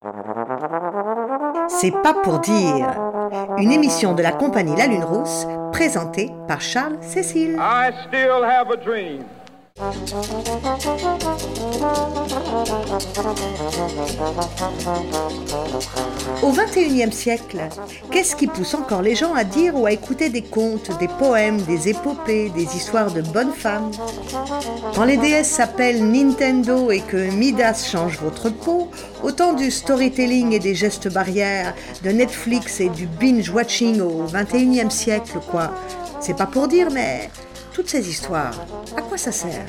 C'est pas pour dire. Une émission de la compagnie La Lune Rousse, présentée par Charles Cécile. I still have a dream. Au XXIe siècle, qu'est-ce qui pousse encore les gens à dire ou à écouter des contes, des poèmes, des épopées, des histoires de bonnes femmes? Quand les déesses s'appellent Nintendo et que Midas change votre peau, autant du storytelling et des gestes barrières, de Netflix et du binge-watching au XXIe siècle, quoi. C'est pas pour dire, mais toutes ces histoires, à quoi ça sert?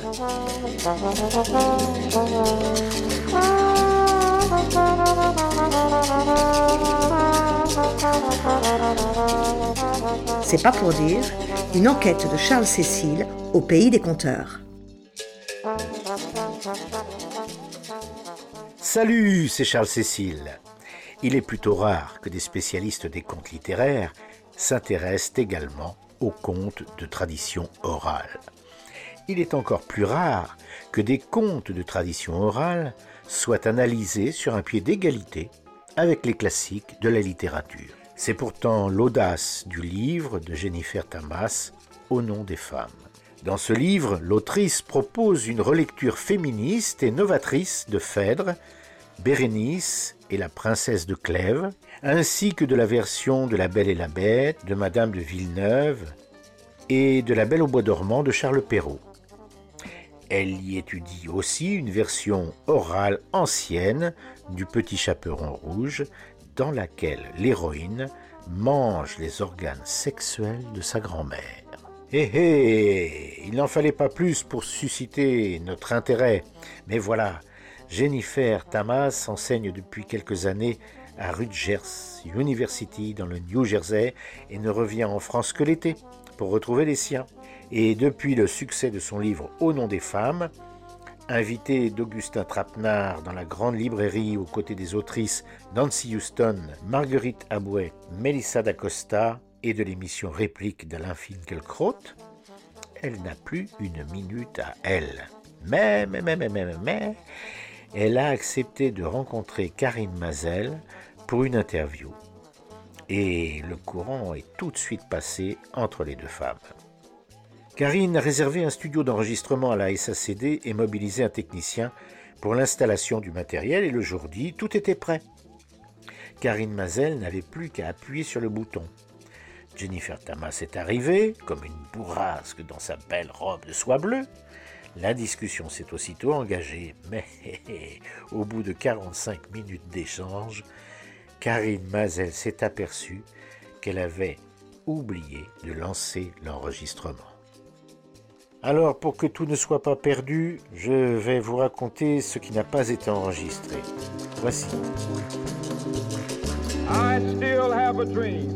C'est pas pour dire, une enquête de Charles Cécile au pays des conteurs. Salut, c'est Charles Cécile. Il est plutôt rare que des spécialistes des contes littéraires s'intéressent également aux contes de tradition orale. Il est encore plus rare que des contes de tradition orale soient analysés sur un pied d'égalité avec les classiques de la littérature. C'est pourtant l'audace du livre de Jennifer Tamas, Au nom des femmes. Dans ce livre, l'autrice propose une relecture féministe et novatrice de Phèdre, Bérénice et la princesse de Clèves, ainsi que de la version de La Belle et la Bête, de Madame de Villeneuve et de La Belle au bois dormant de Charles Perrault. Elle y étudie aussi une version orale ancienne du Petit Chaperon rouge, dans laquelle l'héroïne mange les organes sexuels de sa grand-mère. Il n'en fallait pas plus pour susciter notre intérêt, mais voilà, Jennifer Tamas enseigne depuis quelques années à Rutgers University dans le New Jersey et ne revient en France que l'été pour retrouver les siens. Et depuis le succès de son livre Au nom des femmes, invité d'Augustin Trapenard dans la grande librairie aux côtés des autrices Nancy Houston, Marguerite Abouet, Melissa d'Acosta et de l'émission Réplique d'Alain Finkielkraut, elle n'a plus une minute à elle. Mais, elle a accepté de rencontrer Karine Mazel pour une interview. Et le courant est tout de suite passé entre les deux femmes. Karine a réservé un studio d'enregistrement à la SACD et mobilisé un technicien pour l'installation du matériel et le jour dit, tout était prêt. Karine Mazel n'avait plus qu'à appuyer sur le bouton. Jennifer Tamas est arrivée, comme une bourrasque dans sa belle robe de soie bleue. La discussion s'est aussitôt engagée, mais au bout de 45 minutes d'échange, Karine Mazel s'est aperçue qu'elle avait oublié de lancer l'enregistrement. Alors, pour que tout ne soit pas perdu, je vais vous raconter ce qui n'a pas été enregistré. Voici. I still have a dream.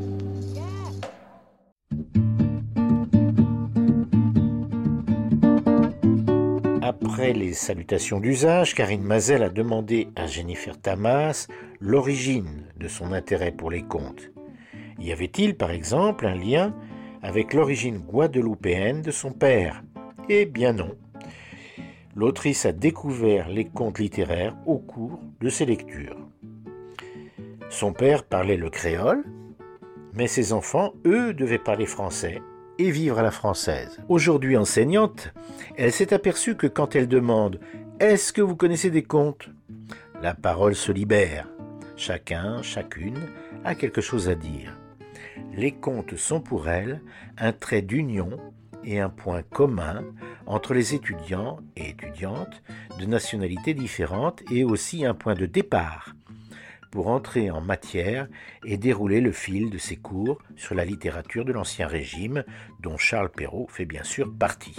Après les salutations d'usage, Karine Mazel a demandé à Jennifer Tamas l'origine de son intérêt pour les contes. Y avait-il, par exemple, un lien avec l'origine guadeloupéenne de son père ? Eh bien non. L'autrice a découvert les contes littéraires au cours de ses lectures. Son père parlait le créole, mais ses enfants, eux, devaient parler français et vivre à la française. Aujourd'hui enseignante, elle s'est aperçue que quand elle demande « Est-ce que vous connaissez des contes ?», la parole se libère. Chacun, chacune a quelque chose à dire. Les contes sont pour elle un trait d'union et un point commun entre les étudiants et étudiantes de nationalités différentes et aussi un point de départ pour entrer en matière et dérouler le fil de ses cours sur la littérature de l'Ancien Régime, dont Charles Perrault fait bien sûr partie.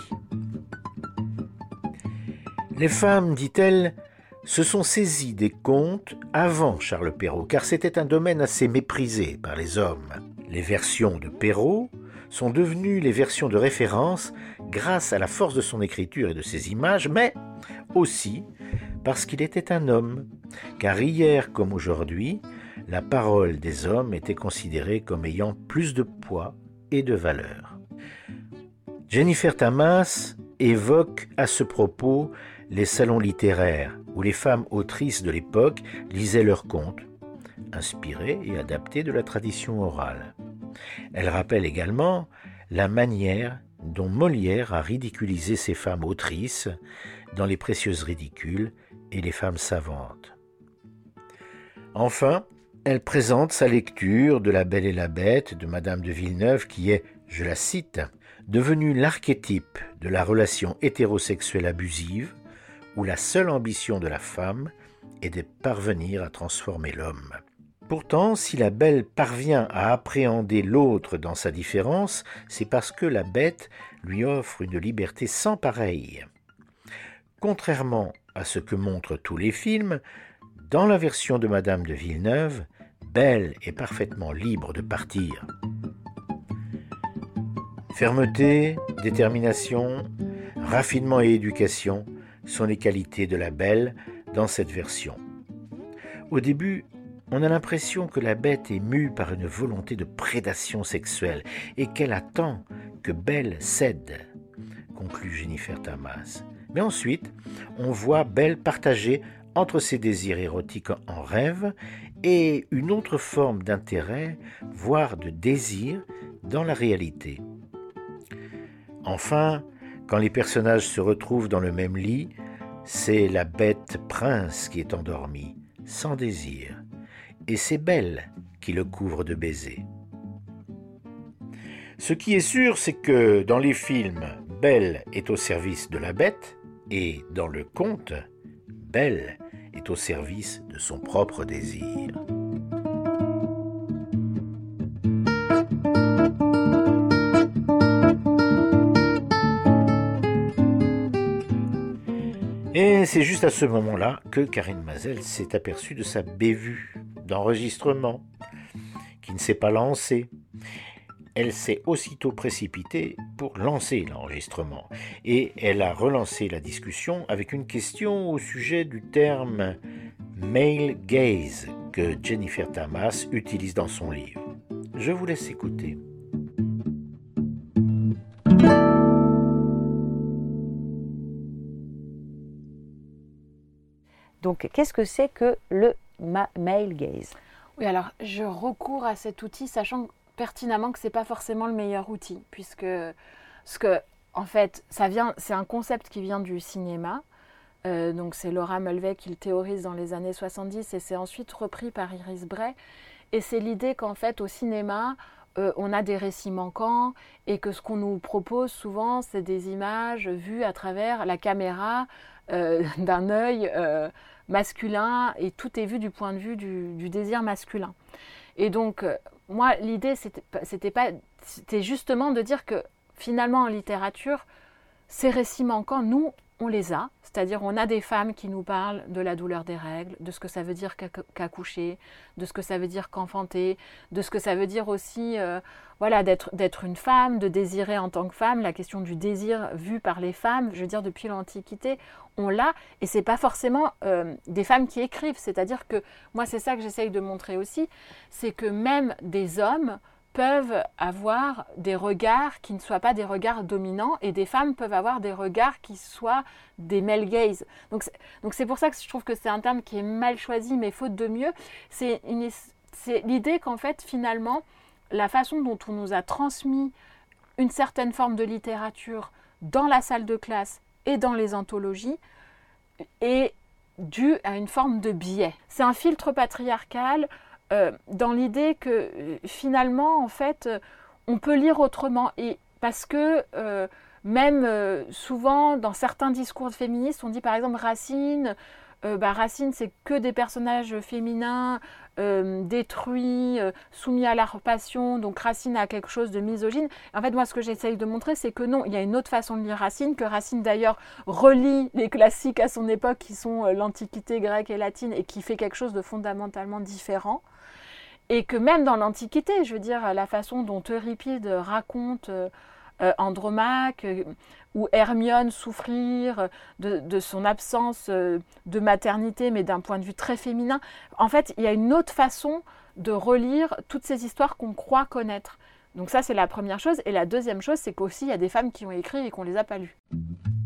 Les femmes, dit-elle, se sont saisies des contes avant Charles Perrault, car c'était un domaine assez méprisé par les hommes. Les versions de Perrault sont devenues les versions de référence grâce à la force de son écriture et de ses images, mais aussi parce qu'il était un homme, car hier comme aujourd'hui, la parole des hommes était considérée comme ayant plus de poids et de valeur. Jennifer Tamas évoque à ce propos les salons littéraires où les femmes autrices de l'époque lisaient leurs contes, inspirés et adaptés de la tradition orale. Elle rappelle également la manière dont Molière a ridiculisé ces femmes autrices dans Les Précieuses ridicules et Les femmes savantes. Enfin, elle présente sa lecture de La Belle et la Bête de Madame de Villeneuve qui est, je la cite, devenue l'archétype de la relation hétérosexuelle abusive où la seule ambition de la femme est de parvenir à transformer l'homme. Pourtant, si la belle parvient à appréhender l'autre dans sa différence, c'est parce que la bête lui offre une liberté sans pareille. Contrairement à ce que montrent tous les films, dans la version de Madame de Villeneuve, Belle est parfaitement libre de partir. Fermeté, détermination, raffinement et éducation sont les qualités de la Belle dans cette version. Au début, on a l'impression que la bête est mue par une volonté de prédation sexuelle et qu'elle attend que Belle cède, conclut Jennifer Tamas. Mais ensuite, on voit Belle partager entre ses désirs érotiques en rêve et une autre forme d'intérêt, voire de désir, dans la réalité. Enfin, quand les personnages se retrouvent dans le même lit, c'est la bête prince qui est endormie, sans désir, et c'est Belle qui le couvre de baisers. Ce qui est sûr, c'est que dans les films, Belle est au service de la bête, et dans le conte, Belle est au service de son propre désir. Et c'est juste à ce moment-là que Karine Mazel s'est aperçue de sa bévue d'enregistrement, qui ne s'est pas lancée. Elle s'est aussitôt précipitée pour lancer l'enregistrement, et elle a relancé la discussion avec une question au sujet du terme « male gaze » que Jennifer Tamas utilise dans son livre. Je vous laisse écouter. Donc, qu'est-ce que c'est que le male gaze ? Oui, alors je recours à cet outil, sachant pertinemment que c'est pas forcément le meilleur outil, puisque en fait, c'est un concept qui vient du cinéma. Donc c'est Laura Mulvey qui le théorise dans les années 70 et c'est ensuite repris par Iris Bray. Et c'est l'idée qu'en fait, au cinéma, on a des récits manquants et que ce qu'on nous propose souvent, c'est des images vues à travers la caméra d'un œil masculin et tout est vu du point de vue du désir masculin. Et donc, moi, l'idée, c'était justement de dire que finalement, en littérature, ces récits manquants, nous, on les a. C'est-à-dire, on a des femmes qui nous parlent de la douleur des règles, de ce que ça veut dire qu'accoucher, de ce que ça veut dire qu'enfanter, de ce que ça veut dire aussi d'être une femme, de désirer en tant que femme. La question du désir vu par les femmes, je veux dire, depuis l'Antiquité, on l'a. Et ce n'est pas forcément des femmes qui écrivent. C'est-à-dire que, moi, c'est ça que j'essaye de montrer aussi, c'est que même des hommes peuvent avoir des regards qui ne soient pas des regards dominants et des femmes peuvent avoir des regards qui soient des male gaze. Donc c'est pour ça que je trouve que c'est un terme qui est mal choisi, mais faute de mieux. C'est l'idée qu'en fait, finalement, la façon dont on nous a transmis une certaine forme de littérature dans la salle de classe et dans les anthologies est due à une forme de biais. C'est un filtre patriarcal dans l'idée que finalement, en fait, on peut lire autrement. Et parce que même souvent, dans certains discours féministes, on dit par exemple Racine, Racine, c'est que des personnages féminins détruits, soumis à leur passion, donc Racine a quelque chose de misogyne. En fait, moi, ce que j'essaye de montrer, c'est que non, il y a une autre façon de lire Racine, que Racine, d'ailleurs, relie les classiques à son époque, qui sont l'Antiquité grecque et latine, et qui fait quelque chose de fondamentalement différent. Et que même dans l'Antiquité, je veux dire, la façon dont Euripide raconte Andromaque, ou Hermione souffrir de son absence de maternité, mais d'un point de vue très féminin. En fait, il y a une autre façon de relire toutes ces histoires qu'on croit connaître. Donc ça, c'est la première chose. Et la deuxième chose, c'est qu'aussi, il y a des femmes qui ont écrit et qu'on ne les a pas lues.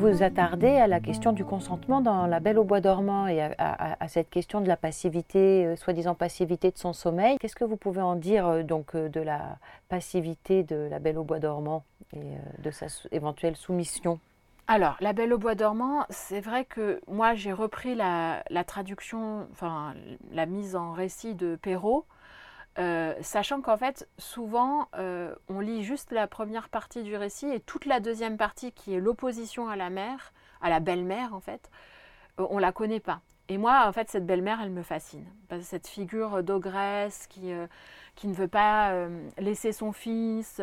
vous attarder à la question du consentement dans La Belle au bois dormant et à cette question de la passivité, soi-disant passivité de son sommeil. Qu'est-ce que vous pouvez en dire de la passivité de La Belle au bois dormant et de sa éventuelle soumission? Alors, La Belle au bois dormant, c'est vrai que moi j'ai repris la traduction, enfin la mise en récit de Perrault, sachant qu'en fait souvent on lit juste la première partie du récit et toute la deuxième partie qui est l'opposition à la mère, à la belle-mère en fait, on la connaît pas. Et moi en fait cette belle-mère elle me fascine, parce que cette figure d'ogresse qui ne veut pas laisser son fils.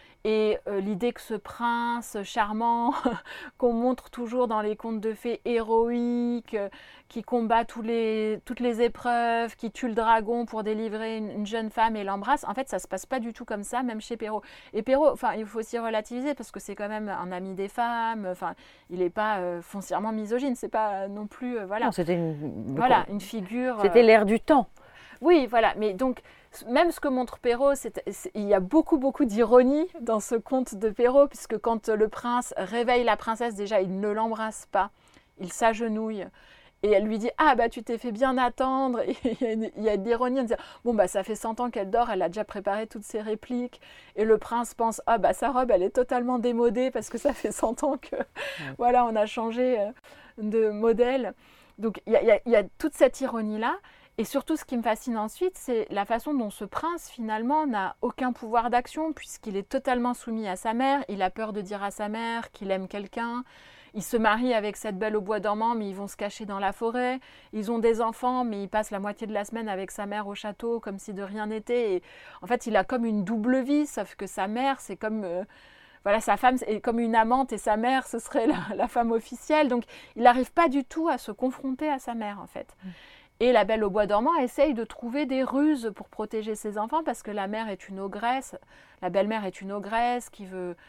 Et l'idée que ce prince charmant, qu'on montre toujours dans les contes de fées héroïques, qui combat toutes les épreuves, qui tue le dragon pour délivrer une jeune femme et l'embrasse, en fait ça ne se passe pas du tout comme ça, même chez Perrault. Et Perrault, enfin, il faut aussi relativiser parce que c'est quand même un ami des femmes, enfin, il n'est pas foncièrement misogyne, c'est pas non plus... voilà. Non, c'était une figure... C'était l'air du temps. Oui, voilà, mais donc... Même ce que montre Perrault, il y a beaucoup d'ironie dans ce conte de Perrault, puisque quand le prince réveille la princesse, déjà, il ne l'embrasse pas, il s'agenouille, et elle lui dit « Ah, bah tu t'es fait bien attendre », et il y a de l'ironie en disant « Bon, bah ça fait 100 ans qu'elle dort, elle a déjà préparé toutes ses répliques », et le prince pense « Ah, bah sa robe, elle est totalement démodée, parce que ça fait 100 ans que, voilà, on a changé de modèle ». Donc, il y a toute cette ironie-là. Et surtout, ce qui me fascine ensuite, c'est la façon dont ce prince, finalement, n'a aucun pouvoir d'action, puisqu'il est totalement soumis à sa mère. Il a peur de dire à sa mère qu'il aime quelqu'un. Il se marie avec cette belle au bois dormant, mais ils vont se cacher dans la forêt. Ils ont des enfants, mais il passe la moitié de la semaine avec sa mère au château, comme si de rien n'était. Et en fait, il a comme une double vie, sauf que sa mère, c'est comme... voilà, sa femme est comme une amante et sa mère, ce serait la femme officielle. Donc, il n'arrive pas du tout à se confronter à sa mère, en fait. Et la Belle au bois dormant essaye de trouver des ruses pour protéger ses enfants parce que la mère est une ogresse, la belle-mère est une ogresse qui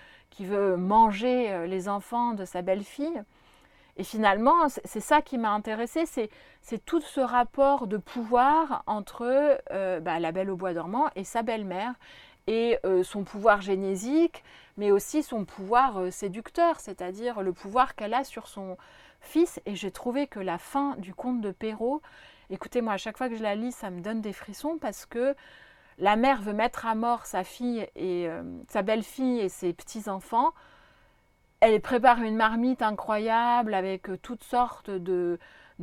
veut manger les enfants de sa belle-fille. Et finalement, c'est ça qui m'a intéressée, c'est tout ce rapport de pouvoir entre la Belle au bois dormant et sa belle-mère et son pouvoir génésique, mais aussi son pouvoir séducteur, c'est-à-dire le pouvoir qu'elle a sur son fils. Et j'ai trouvé que la fin du conte de Perrault, écoutez, moi, à chaque fois que je la lis, ça me donne des frissons parce que la mère veut mettre à mort sa fille et sa belle-fille et ses petits-enfants. Elle prépare une marmite incroyable avec toutes sortes de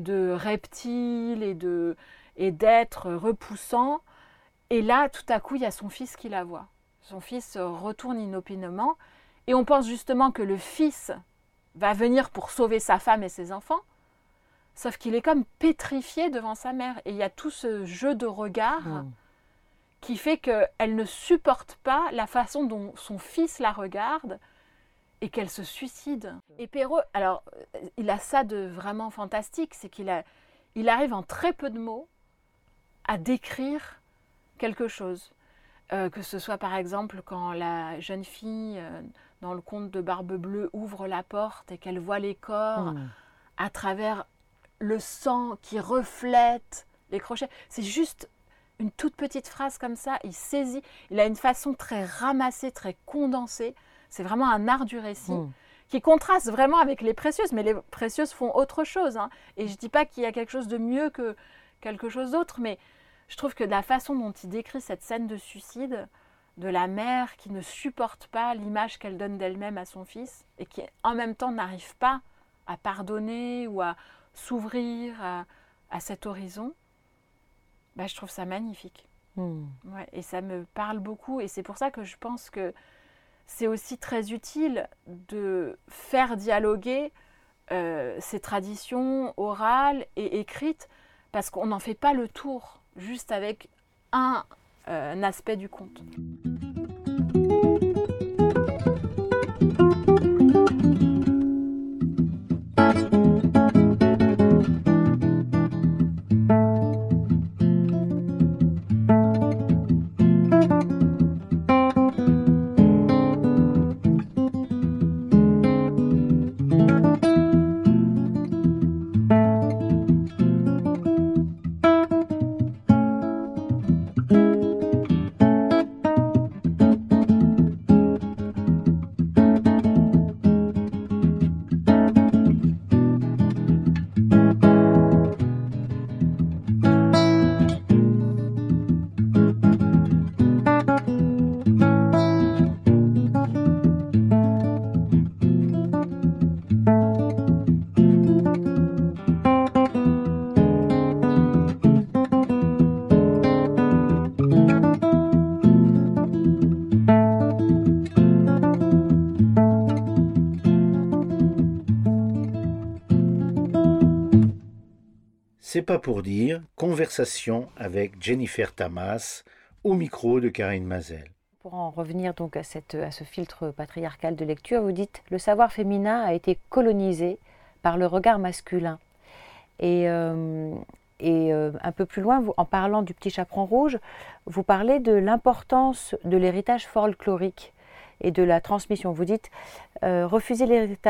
reptiles et d'êtres repoussants. Et là, tout à coup, il y a son fils qui la voit. Son fils retourne inopinément et on pense justement que le fils va venir pour sauver sa femme et ses enfants. Sauf qu'il est comme pétrifié devant sa mère. Et il y a tout ce jeu de regard qui fait qu'elle ne supporte pas la façon dont son fils la regarde et qu'elle se suicide. Et Perrault, alors, il a ça de vraiment fantastique, c'est qu'il arrive en très peu de mots à décrire quelque chose. Que ce soit par exemple quand la jeune fille, dans le conte de Barbe Bleue, ouvre la porte et qu'elle voit les corps à travers le sang qui reflète les crochets. C'est juste une toute petite phrase comme ça, il saisit. Il a une façon très ramassée, très condensée. C'est vraiment un art du récit qui contraste vraiment avec les Précieuses. Mais les Précieuses font autre chose. Hein. Et je ne dis pas qu'il y a quelque chose de mieux que quelque chose d'autre, mais je trouve que la façon dont il décrit cette scène de suicide de la mère qui ne supporte pas l'image qu'elle donne d'elle-même à son fils et qui en même temps n'arrive pas à pardonner ou à s'ouvrir à cet horizon, je trouve ça magnifique. Ouais, et ça me parle beaucoup et c'est pour ça que je pense que c'est aussi très utile de faire dialoguer ces traditions orales et écrites parce qu'on n'en fait pas le tour juste avec un aspect du conte. C'est pas pour dire, conversation avec Jennifer Tamas, au micro de Karine Mazel. Pour en revenir donc à ce filtre patriarcal de lecture, vous dites « Le savoir féminin a été colonisé par le regard masculin ». Et un peu plus loin, en parlant du petit chaperon rouge, vous parlez de l'importance de l'héritage folklorique et de la transmission. Vous dites refuser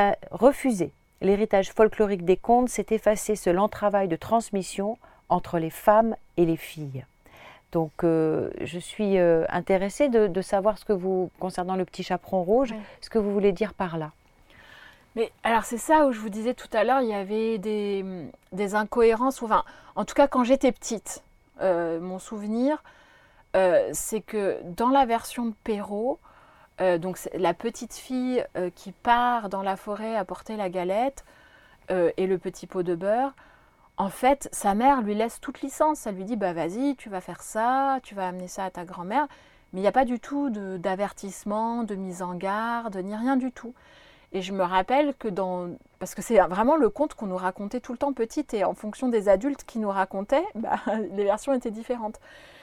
l'héritage folklorique des contes, c'est effacer ce lent travail de transmission entre les femmes et les filles. Donc je suis intéressée de savoir concernant le petit chaperon rouge, ce que vous voulez dire par là. Mais alors c'est ça où je vous disais tout à l'heure, il y avait des incohérences. Enfin, en tout cas, quand j'étais petite, mon souvenir, c'est que dans la version de Perrault, donc c'est la petite fille qui part dans la forêt apporter la galette et le petit pot de beurre, en fait, sa mère lui laisse toute licence. Elle lui dit, bah vas-y, tu vas faire ça, tu vas amener ça à ta grand-mère. Mais il n'y a pas du tout d'avertissement, de mise en garde, ni rien du tout. Et je me rappelle que parce que c'est vraiment le conte qu'on nous racontait tout le temps petite, et en fonction des adultes qui nous racontaient, les versions étaient différentes.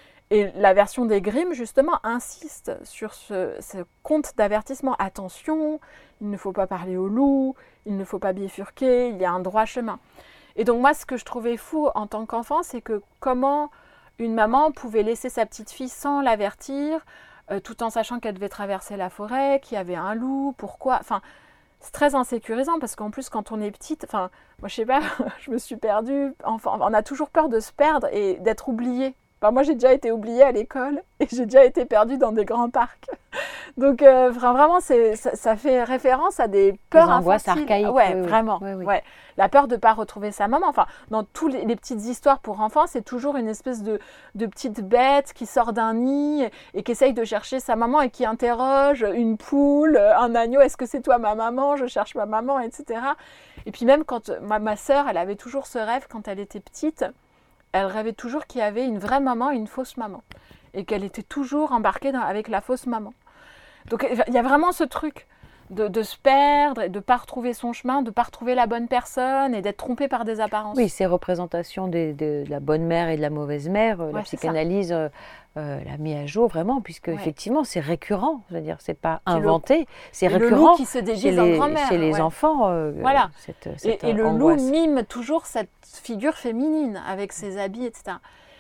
Et la version des Grimm, justement, insiste sur ce conte d'avertissement. Attention, il ne faut pas parler au loup, il ne faut pas bifurquer, il y a un droit chemin. Et donc moi, ce que je trouvais fou en tant qu'enfant, c'est que comment une maman pouvait laisser sa petite fille sans l'avertir, tout en sachant qu'elle devait traverser la forêt, qu'il y avait un loup, pourquoi... Enfin, c'est très insécurisant parce qu'en plus, quand on est petite, enfin, moi je sais pas, je me suis perdue, enfin, on a toujours peur de se perdre et d'être oubliée. Enfin, moi j'ai déjà été oubliée à l'école et j'ai déjà été perdue dans des grands parcs. Donc vraiment, ça fait référence à des peurs des angoisses infantiles. Archaïques. Ouais, oui, vraiment. Oui. Ouais. La peur de ne pas retrouver sa maman. Enfin, dans toutes les petites histoires pour enfants, c'est toujours une espèce de petite bête qui sort d'un nid et qui essaye de chercher sa maman et qui interroge une poule, un agneau. Est-ce que c'est toi ma maman? Je cherche ma maman, etc. Et puis même quand ma sœur, elle avait toujours ce rêve quand elle était petite. Elle rêvait toujours qu'il y avait une vraie maman et une fausse maman. Et qu'elle était toujours embarquée avec la fausse maman. Donc il y a vraiment ce truc de se perdre, et de ne pas retrouver son chemin, de ne pas retrouver la bonne personne et d'être trompée par des apparences. Oui, ces représentations de la bonne mère et de la mauvaise mère, la psychanalyse l'a mis à jour vraiment, puisque effectivement c'est récurrent, je veux dire, c'est pas inventé, c'est récurrent. Le loup qui se déguise en grand-mère. Chez les enfants, voilà. cette et le angoisse. loup mime toujours cette figure féminine avec ses habits, etc.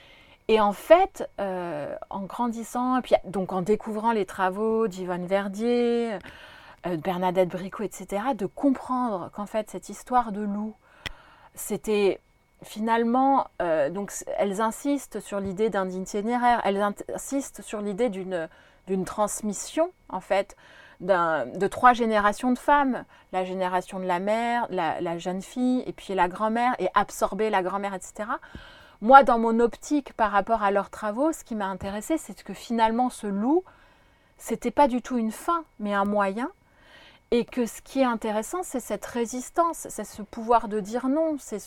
Et en fait, en grandissant, et puis donc en découvrant les travaux d'Yvonne Verdier, Bernadette Bricot, etc., de comprendre qu'en fait cette histoire de loup, c'était finalement, donc elles insistent sur l'idée d'un itinéraire, elles insistent sur l'idée d'une transmission en fait de 3 générations de femmes, la génération de la mère, la jeune fille et puis la grand-mère, et absorber la grand-mère, etc. Moi, dans mon optique par rapport à leurs travaux, ce qui m'a intéressée, c'est que finalement ce loup, c'était pas du tout une fin, mais un moyen. Et que ce qui est intéressant, c'est cette résistance, c'est ce pouvoir de dire non, c'est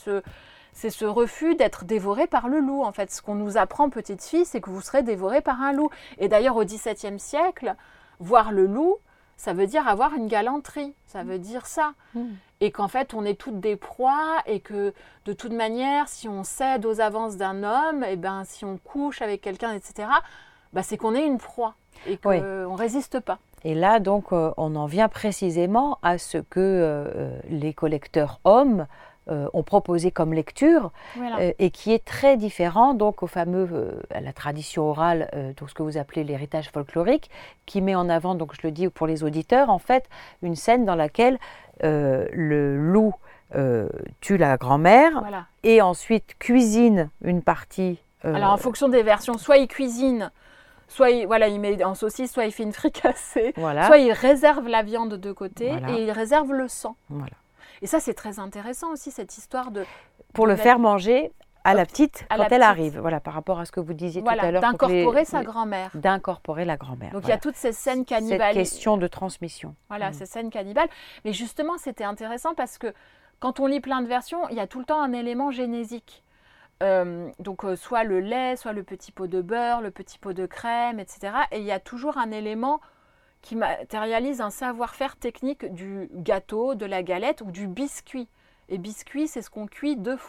ce refus d'être dévoré par le loup. En fait, ce qu'on nous apprend, petite fille, c'est que vous serez dévorée par un loup. Et d'ailleurs, au XVIIe siècle, voir le loup, ça veut dire avoir une galanterie, ça veut dire ça. Et qu'en fait, on est toutes des proies et que de toute manière, si on cède aux avances d'un homme, et ben, si on couche avec quelqu'un, etc., c'est qu'on est une proie et qu'on ne résiste pas. Et là, donc, on en vient précisément à ce que les collecteurs hommes ont proposé comme lecture, et qui est très différent donc à la tradition orale, donc ce que vous appelez l'héritage folklorique, qui met en avant, donc je le dis pour les auditeurs, en fait, une scène dans laquelle le loup tue la grand-mère et ensuite cuisine une partie. Alors en fonction des versions, soit il cuisine, soit il met en saucisse, soit il fait une fricassée, soit il réserve la viande de côté et il réserve le sang. Voilà. Et ça, c'est très intéressant aussi, cette histoire pour le faire manger à la petite quand elle arrive. Voilà, par rapport à ce que vous disiez tout à l'heure. D'incorporer sa grand-mère. D'incorporer la grand-mère. Donc il y a toutes ces scènes cannibales. Cette question de transmission. Voilà, ces scènes cannibales. Mais justement, c'était intéressant parce que quand on lit plein de versions, il y a tout le temps un élément génésique. Donc soit le lait, soit le petit pot de beurre, le petit pot de crème, etc. Et il y a toujours un élément qui matérialise un savoir-faire technique du gâteau, de la galette ou du biscuit. Et biscuit, c'est ce qu'on cuit 2 fois.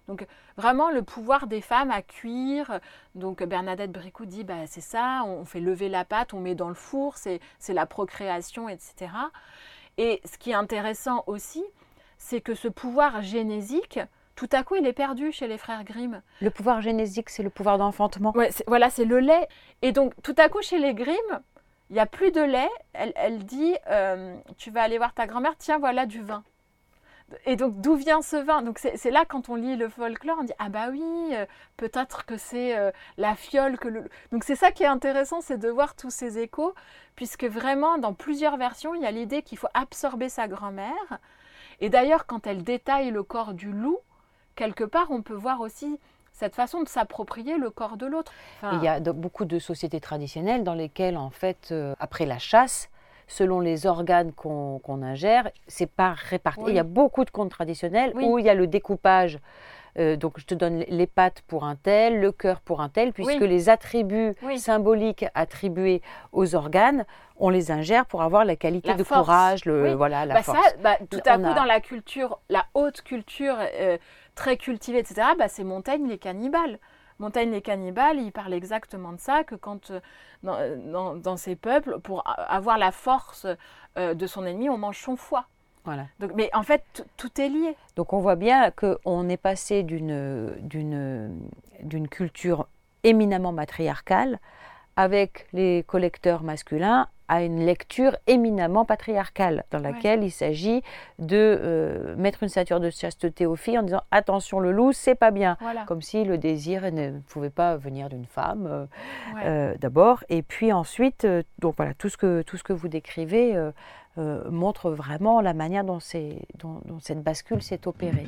Donc vraiment le pouvoir des femmes à cuire. Donc Bernadette Bricou dit c'est ça, on fait lever la pâte, on met dans le four, c'est la procréation, etc. Et ce qui est intéressant aussi, c'est que ce pouvoir génésique, tout à coup, il est perdu chez les frères Grimm. Le pouvoir génésique, c'est le pouvoir d'enfantement. Ouais, c'est le lait. Et donc, tout à coup, chez les Grimm, il n'y a plus de lait. Elle dit, tu vas aller voir ta grand-mère, tiens, voilà du vin. Et donc, d'où vient ce vin? Donc, c'est là, quand on lit le folklore, on dit, ah bah oui, peut-être que c'est la fiole. Donc, c'est ça qui est intéressant, c'est de voir tous ces échos, puisque vraiment, dans plusieurs versions, il y a l'idée qu'il faut absorber sa grand-mère. Et d'ailleurs, quand elle détaille le corps du loup, quelque part, on peut voir aussi cette façon de s'approprier le corps de l'autre. Il y a beaucoup de sociétés traditionnelles dans lesquelles, en fait, après la chasse, selon les organes qu'on ingère, c'est pas réparti. Oui. Il y a beaucoup de contes traditionnels où il y a le découpage. Donc, je te donne les pattes pour un tel, le cœur pour un tel, puisque les attributs symboliques attribués aux organes, on les ingère pour avoir la qualité de courage, la force. Tout à coup, dans la culture, la haute culture très cultivée, etc., c'est Montaigne les cannibales. Montaigne les cannibales, il parle exactement de ça, que quand dans ces peuples, pour avoir la force de son ennemi, on mange son foie. Voilà. Donc, mais en fait, tout est lié. Donc on voit bien qu'on est passé d'une culture éminemment matriarcale avec les collecteurs masculins à une lecture éminemment patriarcale dans laquelle il s'agit de mettre une ceinture de chasteté aux filles en disant attention le loup c'est pas bien, comme si le désir ne pouvait pas venir d'une femme d'abord, et puis ensuite donc voilà, tout ce que vous décrivez montre vraiment la manière dont cette bascule s'est opérée.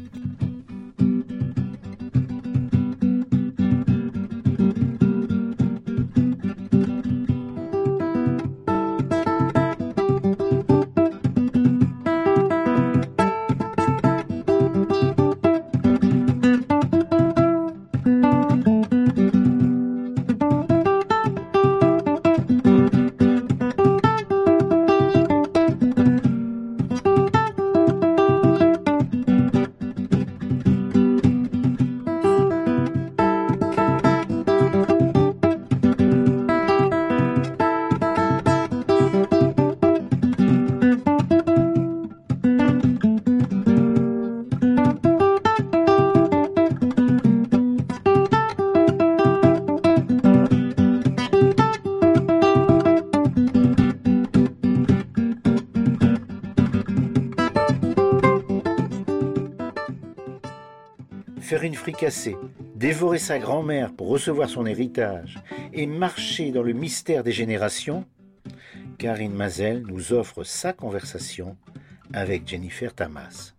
Faire une fricassée, dévorer sa grand-mère pour recevoir son héritage et marcher dans le mystère des générations, Karine Mazel nous offre sa conversation avec Jennifer Tamas.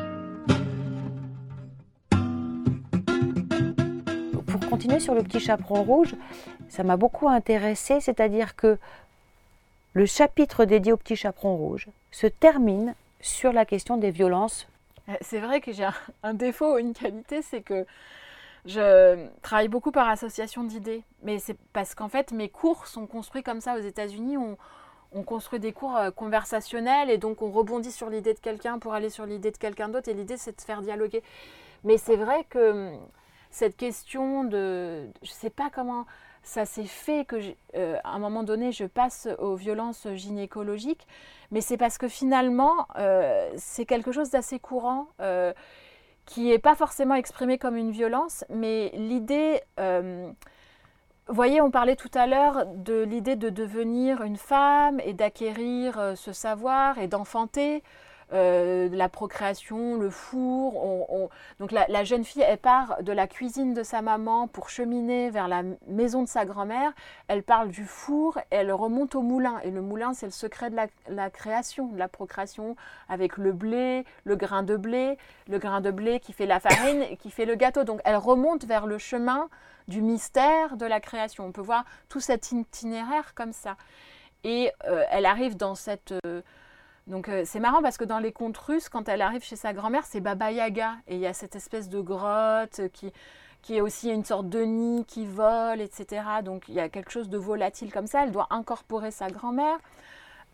Pour continuer sur le petit chaperon rouge, ça m'a beaucoup intéressée, c'est-à-dire que le chapitre dédié au petit chaperon rouge se termine sur la question des violences. C'est vrai que j'ai un défaut ou une qualité, c'est que je travaille beaucoup par association d'idées. Mais c'est parce qu'en fait, mes cours sont construits comme ça aux États-Unis. On construit des cours conversationnels et donc on rebondit sur l'idée de quelqu'un pour aller sur l'idée de quelqu'un d'autre. Et l'idée, c'est de faire dialoguer. Mais c'est vrai que cette question de... Je ne sais pas comment ça s'est fait qu'à un moment donné, je passe aux violences gynécologiques. Mais c'est parce que finalement, c'est quelque chose d'assez courant qui n'est pas forcément exprimé comme une violence. Mais l'idée... vous voyez, on parlait tout à l'heure de l'idée de devenir une femme et d'acquérir ce savoir et d'enfanter. La procréation, le four. Donc la jeune fille, elle part de la cuisine de sa maman pour cheminer vers la maison de sa grand-mère. Elle parle du four et elle remonte au moulin. Et le moulin, c'est le secret de la création, de la procréation, avec le blé, le grain de blé qui fait la farine et qui fait le gâteau. Donc elle remonte vers le chemin du mystère de la création. On peut voir tout cet itinéraire comme ça. Et elle arrive dans cette... Donc c'est marrant parce que dans les contes russes, quand elle arrive chez sa grand-mère, c'est Baba Yaga. Et il y a cette espèce de grotte qui est aussi une sorte de nid qui vole, etc. Donc il y a quelque chose de volatile comme ça. Elle doit incorporer sa grand-mère.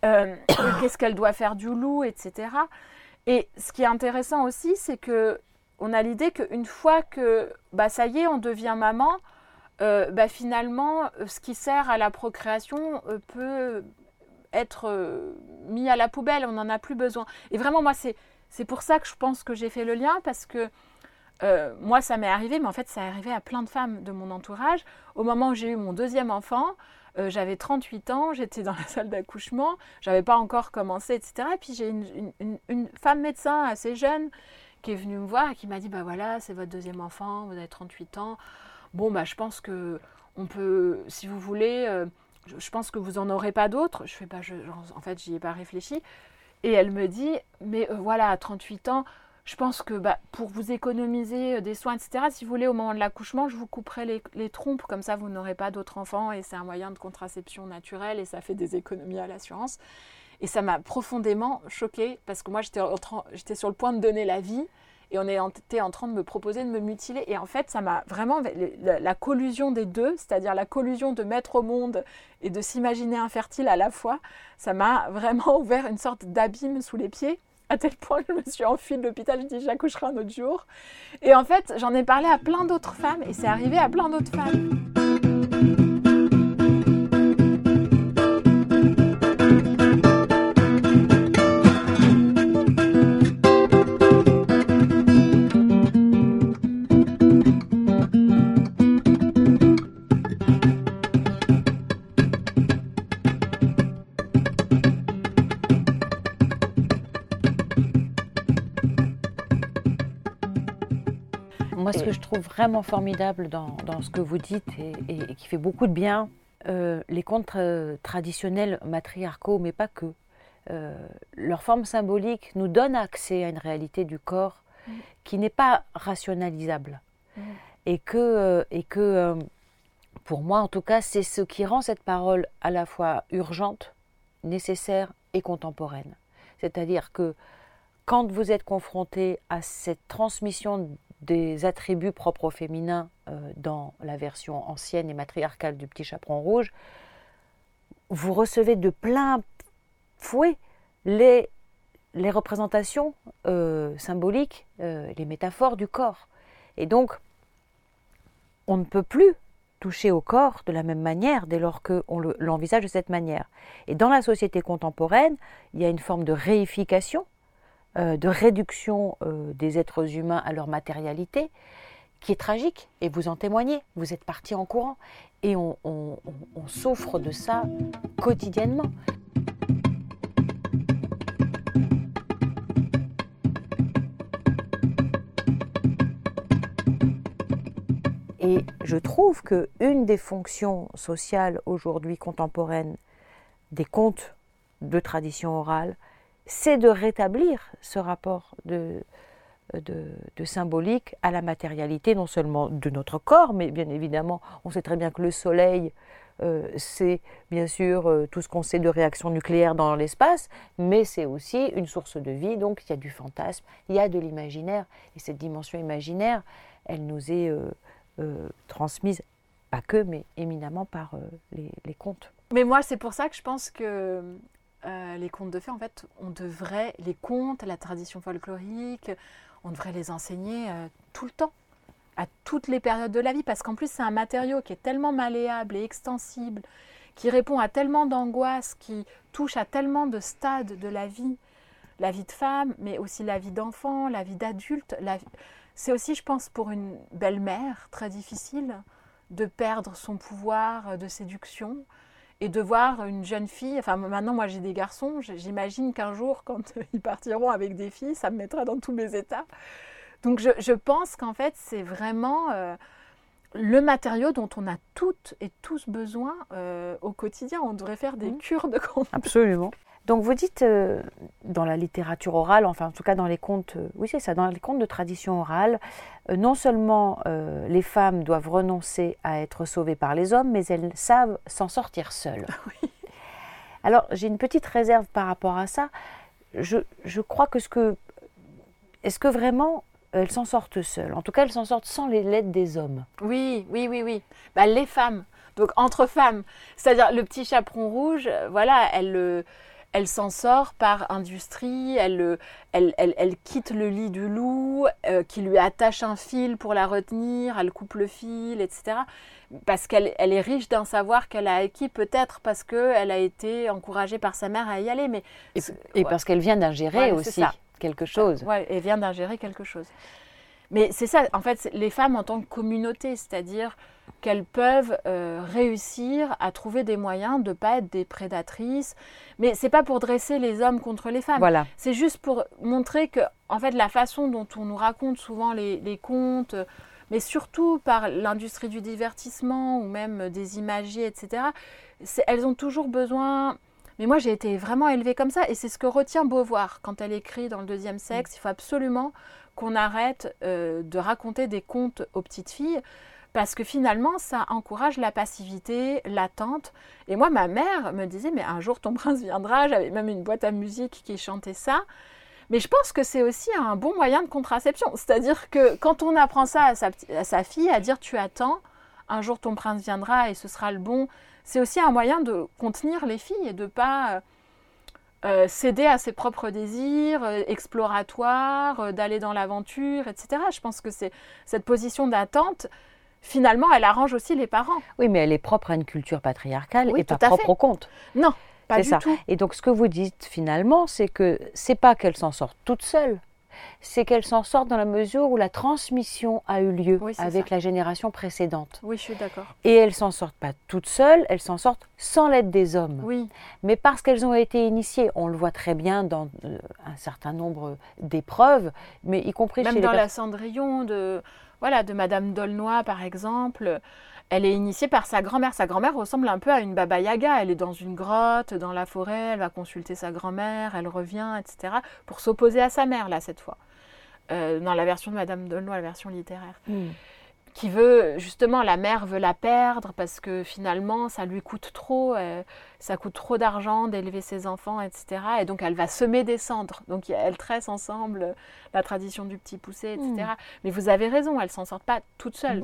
Qu'est-ce qu'elle doit faire du loup, etc. Et ce qui est intéressant aussi, c'est que on a l'idée qu'une fois que ça y est, on devient maman, finalement, ce qui sert à la procréation peut être mis à la poubelle, on n'en a plus besoin. Et vraiment, moi, c'est pour ça que je pense que j'ai fait le lien, parce que moi, ça m'est arrivé, mais en fait, ça est arrivé à plein de femmes de mon entourage. Au moment où j'ai eu mon deuxième enfant, j'avais 38 ans, j'étais dans la salle d'accouchement, je n'avais pas encore commencé, etc. Et puis j'ai une femme médecin assez jeune qui est venue me voir et qui m'a dit, voilà, c'est votre deuxième enfant, vous avez 38 ans. Bon, je pense que on peut, si vous voulez, je pense que vous n'en aurez pas d'autres. Je fais en fait, j'y ai pas réfléchi. Et elle me dit, mais voilà, à 38 ans, je pense que pour vous économiser des soins, etc., si vous voulez, au moment de l'accouchement, je vous couperai les trompes, comme ça vous n'aurez pas d'autres enfants, et c'est un moyen de contraception naturelle, et ça fait des économies à l'assurance. Et ça m'a profondément choquée, parce que moi, j'étais sur le point de donner la vie, et on était en train de me proposer de me mutiler. Et en fait, ça m'a vraiment... La collusion des deux, c'est-à-dire la collusion de mettre au monde et de s'imaginer infertile à la fois, ça m'a vraiment ouvert une sorte d'abîme sous les pieds, à tel point que je me suis enfuie de l'hôpital, je dis j'accoucherai un autre jour. Et en fait, j'en ai parlé à plein d'autres femmes, et c'est arrivé à plein d'autres femmes. Moi, ce que je trouve vraiment formidable dans ce que vous dites et qui fait beaucoup de bien, les contes traditionnels matriarcaux, mais pas que, leur forme symbolique nous donne accès à une réalité du corps qui n'est pas rationalisable. Et que pour moi, en tout cas, c'est ce qui rend cette parole à la fois urgente, nécessaire et contemporaine. C'est-à-dire que quand vous êtes confronté à cette transmission des attributs propres au féminin dans la version ancienne et matriarcale du Petit Chaperon Rouge, vous recevez de plein fouet les représentations symboliques, les métaphores du corps. Et donc, on ne peut plus toucher au corps de la même manière dès lors qu'on l'envisage de cette manière. Et dans la société contemporaine, il y a une forme de réification, de réduction des êtres humains à leur matérialité, qui est tragique, et vous en témoignez, vous êtes partis en courant, et on souffre de ça quotidiennement. Et je trouve qu'une des fonctions sociales aujourd'hui contemporaines des contes de tradition orale, c'est de rétablir ce rapport de symbolique à la matérialité, non seulement de notre corps, mais bien évidemment, on sait très bien que le soleil, c'est bien sûr tout ce qu'on sait de réactions nucléaires dans l'espace, mais c'est aussi une source de vie, donc il y a du fantasme, il y a de l'imaginaire, et cette dimension imaginaire, elle nous est transmise, pas que, mais éminemment par les contes. Mais moi, c'est pour ça que je pense que les contes de fées, en fait, les contes, la tradition folklorique, on devrait les enseigner tout le temps, à toutes les périodes de la vie, parce qu'en plus, c'est un matériau qui est tellement malléable et extensible, qui répond à tellement d'angoisses, qui touche à tellement de stades de la vie de femme, mais aussi la vie d'enfant, la vie d'adulte. C'est aussi, je pense, pour une belle-mère très difficile de perdre son pouvoir de séduction et de voir une jeune fille, enfin maintenant moi j'ai des garçons, j'imagine qu'un jour quand ils partiront avec des filles, ça me mettra dans tous mes états. Donc je pense qu'en fait c'est vraiment le matériau dont on a toutes et tous besoin au quotidien. On devrait faire des cures de contes. Absolument. Donc vous dites dans la littérature orale, enfin en tout cas dans les contes, oui c'est ça, dans les contes de tradition orale, non seulement les femmes doivent renoncer à être sauvées par les hommes, mais elles savent s'en sortir seules. Oui. Alors j'ai une petite réserve par rapport à ça. Je crois que est-ce que vraiment elles s'en sortent seules? En tout cas elles s'en sortent sans l'aide des hommes. Oui. Les femmes, donc entre femmes, c'est-à-dire le Petit Chaperon Rouge, voilà, elle elle s'en sort par industrie, elle quitte le lit du loup, qui lui attache un fil pour la retenir, elle coupe le fil, etc. Parce qu'elle est riche d'un savoir qu'elle a acquis, peut-être parce qu'elle a été encouragée par sa mère à y aller. Mais et parce qu'elle vient d'ingérer aussi quelque chose. Oui, elle vient d'ingérer quelque chose. Mais c'est ça, en fait, les femmes en tant que communauté, c'est-à-dire qu'elles peuvent réussir à trouver des moyens de ne pas être des prédatrices. Mais ce n'est pas pour dresser les hommes contre les femmes. Voilà. C'est juste pour montrer que, en fait, la façon dont on nous raconte souvent les contes, mais surtout par l'industrie du divertissement ou même des imagiers, etc., elles ont toujours besoin... Mais moi, j'ai été vraiment élevée comme ça et c'est ce que retient Beauvoir quand elle écrit dans Le Deuxième Sexe. Il faut absolument qu'on arrête de raconter des contes aux petites filles parce que finalement, ça encourage la passivité, l'attente. Et moi, ma mère me disait, mais un jour, ton prince viendra. J'avais même une boîte à musique qui chantait ça. Mais je pense que c'est aussi un bon moyen de contraception. C'est-à-dire que quand on apprend ça à sa fille, à dire, tu attends, un jour, ton prince viendra et ce sera le bon... C'est aussi un moyen de contenir les filles et de ne pas céder à ses propres désirs exploratoires, d'aller dans l'aventure, etc. Je pense que c'est cette position d'attente, finalement, elle arrange aussi les parents. Oui, mais elle est propre à une culture patriarcale oui, et pas propre au conte. Non, pas du ça. tout. Et donc, ce que vous dites finalement, c'est que c'est pas qu'elle s'en sorte toute seule, c'est qu'elle s'en sort dans la mesure où la transmission a eu lieu avec la génération précédente. Oui, je suis d'accord. Et elles ne s'en sortent pas toutes seules, elles s'en sortent sans l'aide des hommes. Oui. Mais parce qu'elles ont été initiées, on le voit très bien dans un certain nombre d'épreuves, mais y compris même chez dans la Cendrillon de Madame d'Aulnoy, par exemple. Elle est initiée par sa grand-mère. Sa grand-mère ressemble un peu à une Baba Yaga. Elle est dans une grotte, dans la forêt, elle va consulter sa grand-mère, elle revient, etc. pour s'opposer à sa mère, là, cette fois. Dans la version de Madame d'Aulnoy, la version littéraire. Qui veut, justement, la mère veut la perdre parce que finalement, ça lui coûte trop. Ça coûte trop d'argent d'élever ses enfants, etc. Et donc, elle va semer des cendres. Donc, elles tressent ensemble la tradition du petit poussé, etc. Mais vous avez raison, elles ne s'en sortent pas toutes seules.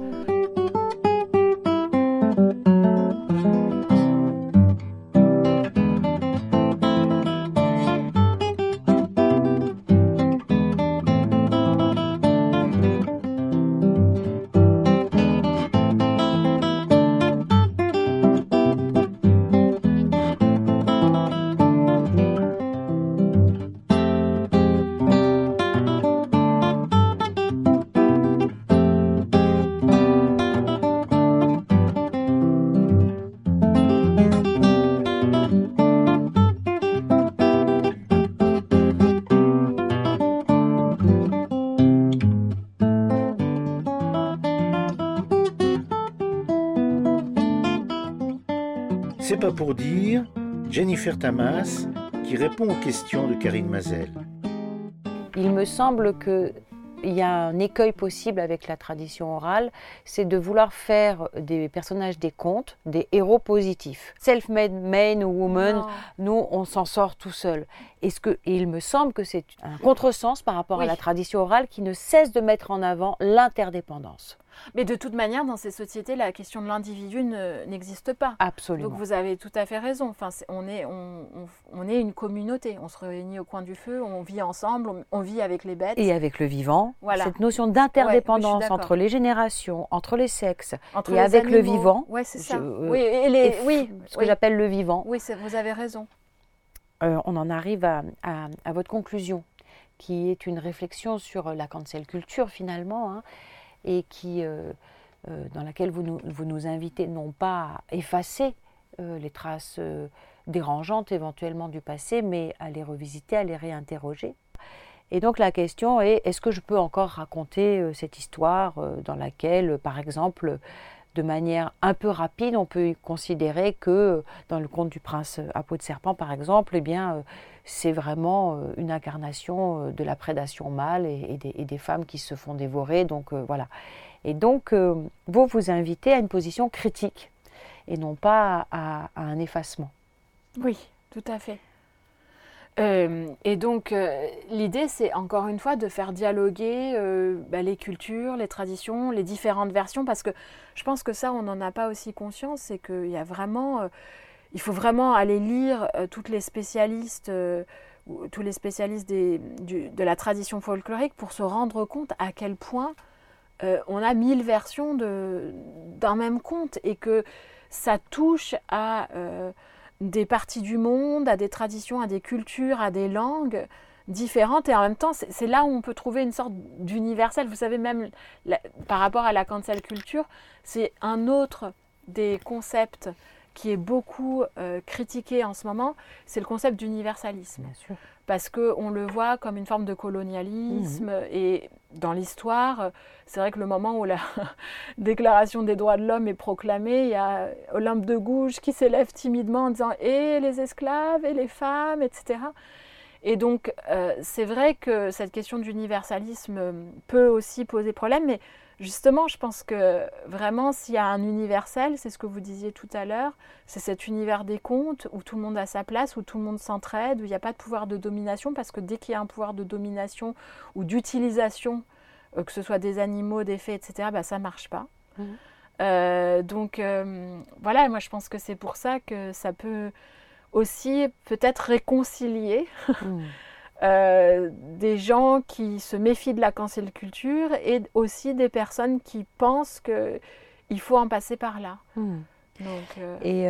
C'est pas pour dire, Jennifer Tamas qui répond aux questions de Karine Mazel. Il me semble qu'il y a un écueil possible avec la tradition orale, c'est de vouloir faire des personnages des contes, des héros positifs. Self-made man ou woman, nous, on s'en sort tout seul. Et il me semble que c'est un contresens par rapport à la tradition orale qui ne cesse de mettre en avant l'interdépendance. Mais de toute manière, dans ces sociétés, la question de l'individu n'existe pas. Absolument. Donc vous avez tout à fait raison. Enfin, on est une communauté. On se réunit au coin du feu, on vit ensemble, on vit avec les bêtes. Et avec le vivant. Voilà. Cette notion d'interdépendance entre les générations, entre les sexes, entre et les avec animaux. le vivant. Oui, c'est ça. Ce que j'appelle le vivant. Oui, vous avez raison. On en arrive à votre conclusion, qui est une réflexion sur la cancel culture finalement, hein, et dans laquelle vous nous invitez non pas à effacer les traces dérangeantes éventuellement du passé, mais à les revisiter, à les réinterroger. Et donc la question est, est-ce que je peux encore raconter cette histoire dans laquelle, par exemple, de manière un peu rapide, on peut considérer que dans le conte du prince à peau de serpent, par exemple, eh bien, c'est vraiment une incarnation de la prédation mâle et des femmes qui se font dévorer. Donc voilà. Et donc, vous invitez à une position critique et non pas à un effacement. Oui, tout à fait. Et donc, l'idée, c'est encore une fois de faire dialoguer les cultures, les traditions, les différentes versions, parce que je pense que ça, on n'en a pas aussi conscience, c'est qu'il y a vraiment... il faut vraiment aller lire tous les spécialistes de la tradition folklorique pour se rendre compte à quel point on a 1000 versions d'un même conte et que ça touche à des parties du monde, à des traditions, à des cultures, à des langues différentes. Et en même temps, c'est là où on peut trouver une sorte d'universel. Vous savez, même par rapport à la cancel culture, c'est un autre des concepts qui est beaucoup critiqué en ce moment, c'est le concept d'universalisme. Bien sûr. Parce qu'on le voit comme une forme de colonialisme. Et dans l'histoire, c'est vrai que le moment où la Déclaration des droits de l'homme est proclamée, il y a Olympe de Gouges qui s'élève timidement en disant « et les esclaves, et les femmes », etc. Et donc, c'est vrai que cette question d'universalisme peut aussi poser problème, mais justement, je pense que vraiment, s'il y a un universel, c'est ce que vous disiez tout à l'heure, c'est cet univers des contes où tout le monde a sa place, où tout le monde s'entraide, où il n'y a pas de pouvoir de domination, parce que dès qu'il y a un pouvoir de domination ou d'utilisation, que ce soit des animaux, des faits, etc., ça ne marche pas. Donc, voilà, moi je pense que c'est pour ça que ça peut aussi peut-être réconcilier des gens qui se méfient de la cancel culture et aussi des personnes qui pensent qu'il faut en passer par là. Donc, Et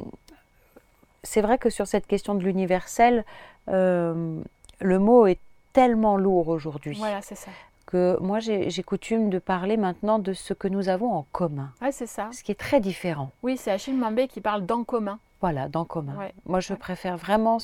c'est vrai que sur cette question de l'universel, le mot est tellement lourd aujourd'hui. Voilà, c'est ça. Que moi, j'ai coutume de parler maintenant de ce que nous avons en commun. Ouais, c'est ça. Ce qui est très différent. Oui, c'est Achille Mbembe qui parle d'en commun. Voilà, d'en commun. Ouais. Moi, je préfère vraiment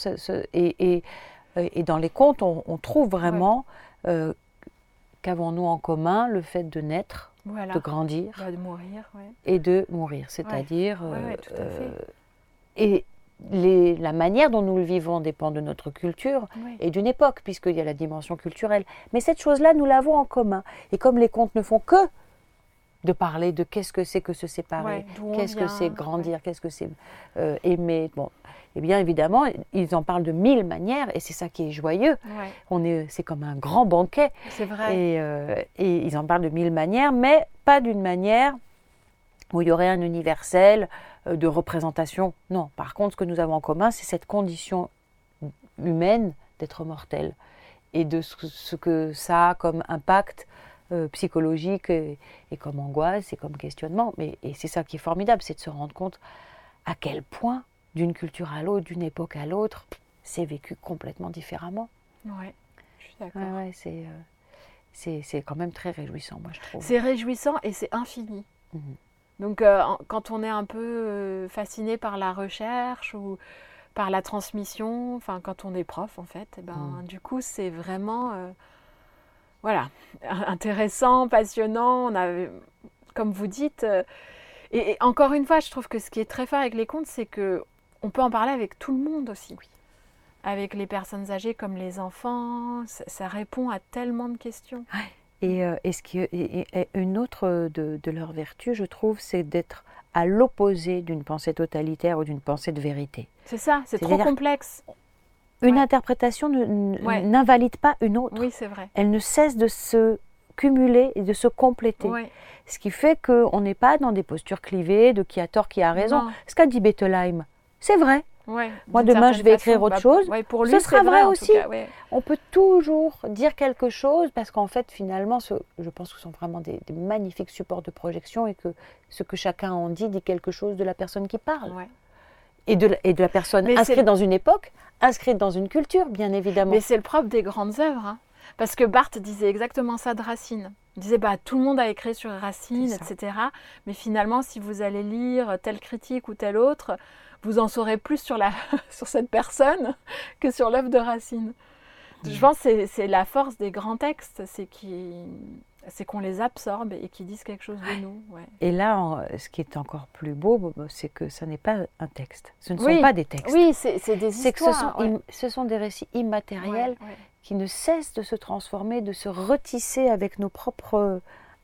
et dans les contes, on trouve vraiment qu'avons-nous en commun le fait de naître, de grandir, de mourir, et de mourir, c'est-à-dire tout à fait. et la manière dont nous le vivons dépend de notre culture et d'une époque, puisqu'il y a la dimension culturelle. Mais cette chose-là, nous l'avons en commun. Et comme les contes ne font que de parler de qu'est-ce que c'est que se séparer, qu'est-ce que c'est grandir, qu'est-ce que c'est aimer. Bon, eh bien évidemment, ils en parlent de 1000 manières et c'est ça qui est joyeux. C'est comme un grand banquet. C'est vrai. Et ils en parlent de 1000 manières, mais pas d'une manière où il y aurait un universel de représentation. Non, par contre, ce que nous avons en commun, c'est cette condition humaine d'être mortel et de ce que ça a comme impact psychologique et comme angoisse et comme questionnement. Et c'est ça qui est formidable, c'est de se rendre compte à quel point, d'une culture à l'autre, d'une époque à l'autre, c'est vécu complètement différemment. Oui, je suis d'accord. C'est quand même très réjouissant, moi, je trouve. C'est réjouissant et c'est infini. Donc, quand on est un peu fasciné par la recherche ou par la transmission, enfin, quand on est prof, en fait, du coup, c'est vraiment... Voilà, intéressant, passionnant, comme vous dites. Et encore une fois, je trouve que ce qui est très fort avec les contes, c'est qu'on peut en parler avec tout le monde aussi. Avec les personnes âgées comme les enfants, ça répond à tellement de questions. Et une autre de leurs vertus, je trouve, c'est d'être à l'opposé d'une pensée totalitaire ou d'une pensée de vérité. C'est ça, c'est trop complexe. Une interprétation n'invalide pas une autre. Oui, c'est vrai. Elle ne cesse de se cumuler et de se compléter. Ce qui fait qu'on n'est pas dans des postures clivées de qui a tort, qui a raison. Ce qu'a dit Bettelheim, c'est vrai. Moi, demain, je vais écrire autre chose. Pour lui, ce sera vrai aussi. Cas, on peut toujours dire quelque chose parce qu'en fait, finalement, je pense que ce sont vraiment des magnifiques supports de projection et que ce que chacun en dit quelque chose de la personne qui parle. Et de la personne inscrite dans une époque, inscrite dans une culture, bien évidemment. Mais c'est le propre des grandes œuvres. Parce que Barthes disait exactement ça de Racine. Il disait, tout le monde a écrit sur Racine, etc. Mais finalement, si vous allez lire telle critique ou telle autre, vous en saurez plus sur cette personne que sur l'œuvre de Racine. Je pense que c'est la force des grands textes, c'est qu'on les absorbe et qu'ils disent quelque chose de nous. Et là, ce qui est encore plus beau, c'est que ce n'est pas un texte. Ce ne sont pas des textes. Oui, c'est des histoires. Ce sont des récits immatériels qui ne cessent de se transformer, de se retisser avec nos propres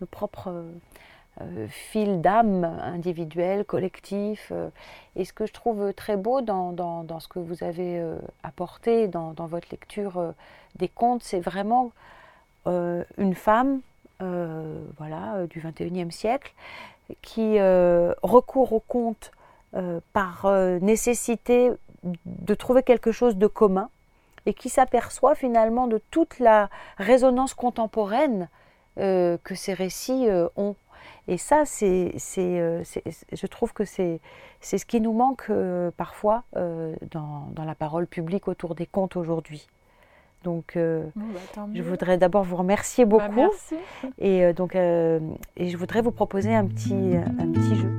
fils d'âme individuels, collectifs. Et ce que je trouve très beau dans ce que vous avez apporté dans votre lecture des contes, c'est vraiment une femme du XXIe siècle qui recourt aux contes par nécessité de trouver quelque chose de commun et qui s'aperçoit finalement de toute la résonance contemporaine que ces récits ont. Et ça, je trouve que c'est ce qui nous manque parfois dans la parole publique autour des contes aujourd'hui. Donc, je voudrais d'abord vous remercier beaucoup. Merci. Et je voudrais vous proposer un petit jeu.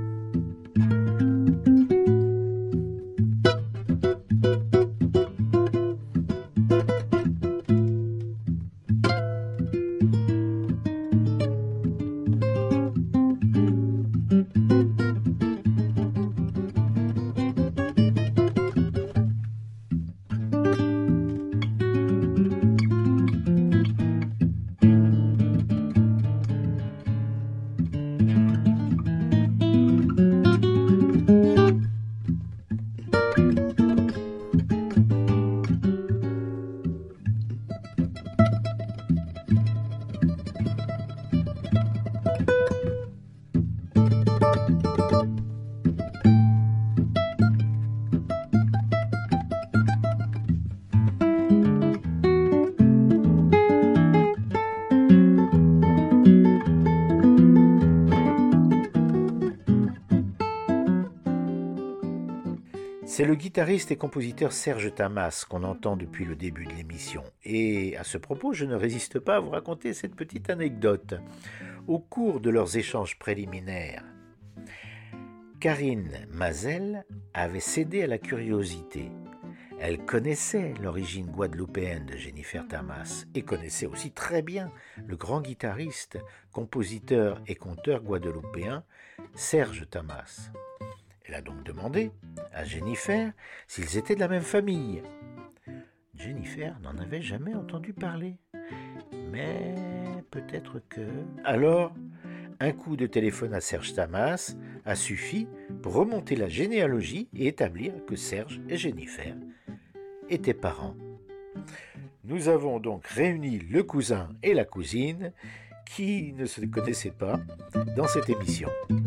C'est le guitariste et compositeur Serge Tamas qu'on entend depuis le début de l'émission. Et à ce propos, je ne résiste pas à vous raconter cette petite anecdote. Au cours de leurs échanges préliminaires, Karine Mazel avait cédé à la curiosité. Elle connaissait l'origine guadeloupéenne de Jennifer Tamas et connaissait aussi très bien le grand guitariste, compositeur et conteur guadeloupéen Serge Tamas. Elle a donc demandé à Jennifer s'ils étaient de la même famille. Jennifer n'en avait jamais entendu parler. Mais peut-être que... Alors, un coup de téléphone à Serge Tamas a suffi pour remonter la généalogie et établir que Serge et Jennifer étaient parents. Nous avons donc réuni le cousin et la cousine qui ne se connaissaient pas dans cette émission.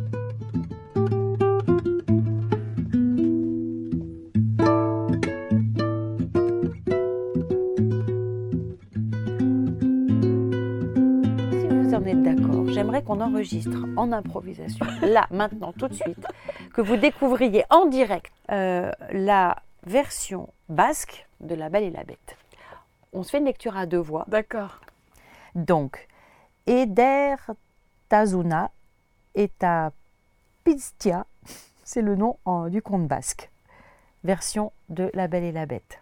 J'aimerais qu'on enregistre en improvisation, là, maintenant, tout de suite, que vous découvriez en direct la version basque de La Belle et la Bête. On se fait une lecture à deux voix. D'accord. Donc, Eder Tazuna eta Piztia, c'est le nom du conte basque. Version de La Belle et la Bête.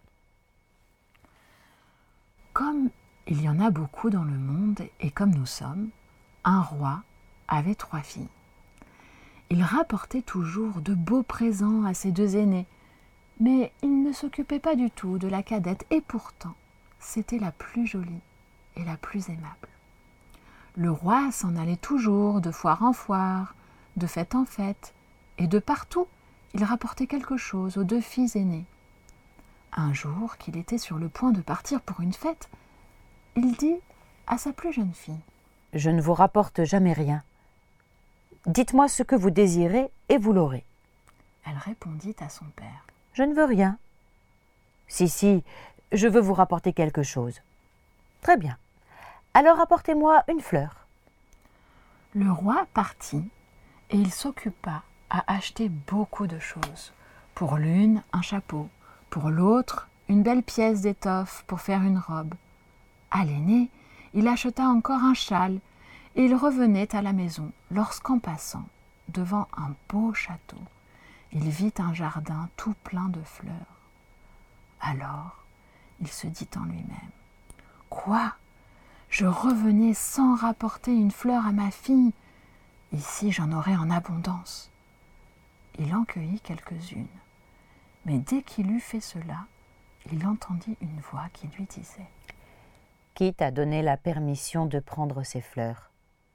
Comme il y en a beaucoup dans le monde et comme nous sommes, un roi avait 3 filles. Il rapportait toujours de beaux présents à ses 2 aînés, mais il ne s'occupait pas du tout de la cadette et pourtant, c'était la plus jolie et la plus aimable. Le roi s'en allait toujours de foire en foire, de fête en fête, et de partout, il rapportait quelque chose aux 2 filles aînées. Un jour qu'il était sur le point de partir pour une fête, il dit à sa plus jeune fille: « Je ne vous rapporte jamais rien. Dites-moi ce que vous désirez et vous l'aurez. » Elle répondit à son père: « Je ne veux rien. »« Si, je veux vous rapporter quelque chose. »« Très bien. Alors apportez-moi une fleur. » Le roi partit et il s'occupa à acheter beaucoup de choses. Pour l'une, un chapeau. Pour l'autre, une belle pièce d'étoffe pour faire une robe. À l'aîné, il acheta encore un châle et il revenait à la maison lorsqu'en passant devant un beau château, il vit un jardin tout plein de fleurs. Alors, il se dit en lui-même: « Quoi ? Je revenais sans rapporter une fleur à ma fille. Ici, j'en aurais en abondance. » Il en cueillit quelques-unes, mais dès qu'il eut fait cela, il entendit une voix qui lui disait: « Qui t'a donné la permission de prendre ces fleurs ?